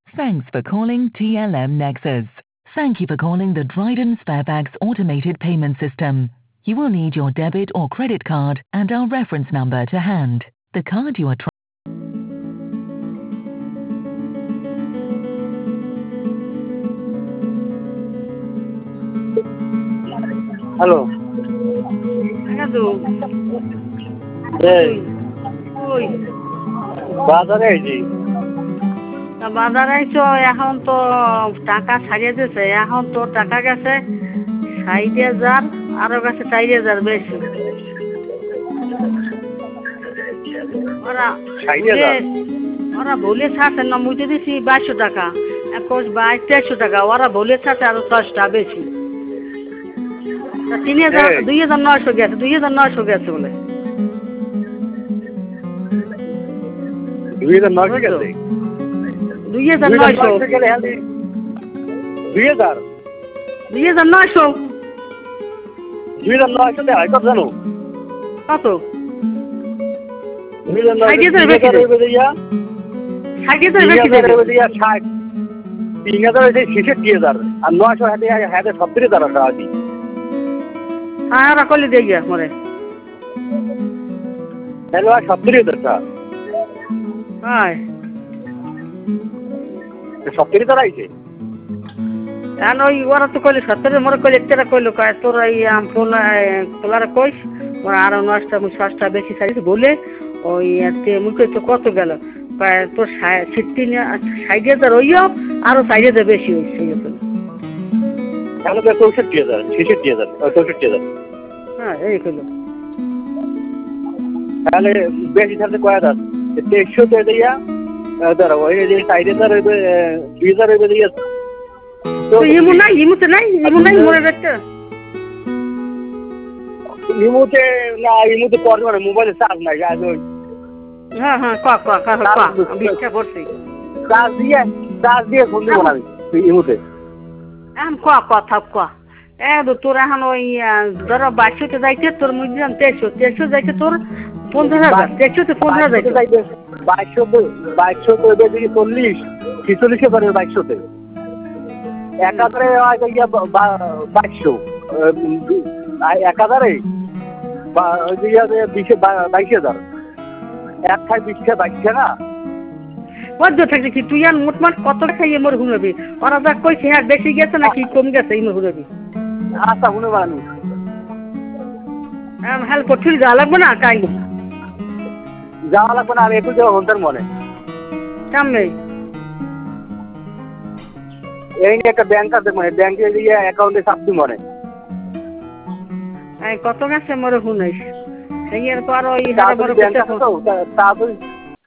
Thanks for calling TLM Nexus. Thank you for calling the Dryden Sparebags automated payment system. You will need your debit or credit card and our reference number to hand. The card you are trying. Hello. Hello. Hey. ওই বাজারে আইছি। বাজার আইছো, এখন তো টাকা ছাড়িয়ে দিয়েছে, এখন তো টাকা গেছে 60,000, আরো গেছে 4,000 বেশি। ওরা 60,000? ওরা ভুলে ছাড়ছে না, মুই তো দিছি 2200 টাকা, এখন 2300 টাকা, ওরা ভুলে ছাড়ছে আরো 6 টাকা বেশি। 2,900 গেছে, 2,900 গেছে বলে। 2,900 গেছে? 2,900 গেলে 2,000? 2,900 2,900 দেয় কত জানো? কত? 2,900 বেশি হইবে দিয়া 60,000 বেশি 3,000 হইবে দিয়া 60। 3,000 হইছে 66,000 আর 900 হাতে 70,000 টাকা দি। হ্যাঁ, ওরা করলে দিয়ে গিয়া মরে। তাহলে 70,000 টাকা। হ্যাঁ, 70,000 আইছে। এখন ওই ওরা তো কইলে 70, মরে কইলে একটা কইলো, কয় তোর এই ফোন তোলারে কইস ওরা আরো 9টা 6টা বেশি ছাড়িয়েছে বলে ওই মুই কই তো কত গেল, কয় তোর 60,000 হইও আরো 4,000 বেশি হয়েছে। তাহলে তো 64,000 66,000 64,000। হ্যাঁ, এই কইলো। তাহলে বেশি থাকতে কয় হাজার? 2300 দিয়া ধরো ওই যে 4,000 হইবে 2,000 হইবে দিয়া। তো ইমু নাই মরে দেখতে। ইমুতে পড়বে না, মোবাইলে চার্জ নাই। আজ ওই হ্যাঁ বিশটা পড়ছি। চার্জ দিয়ে ফোন দিব না আমি ইমুতে। এখন থাক তোর এখন ওই ধরো 2200 যাইতে তোর মুই দিলাম 2300 যাইতে তোর 15,000, 2300 15,000 যাইতে। 2200 তো এবার দিকে 40 46 পারে 2200-তে 1000-এ 2200 1000-এ 22,000 এক খাই 22 টাকা। বদ্ধ থাকলে কি তুই আর মোটমাট কত খাইয়ে মোর ঘুমাবি? ওরা যা কইছে হ্যাঁ বেশি গেছে নাকি কম গেছে এই মোর ঘুমাবি। আচ্ছা শুনে বানু হাল পঠিল যাওয়া লাগবে না কাই যাওয়া লাগবে না, আমি একটু যাওয়া হন্তার মনে সামনে এই নিয়ে একটা ব্যাংক আছে মনে, ব্যাংকে গিয়ে অ্যাকাউন্টে চাপ দি মনে। কত গেছে মোর শুনাইস সেই এর পর ওই ব্যাংক আছে তো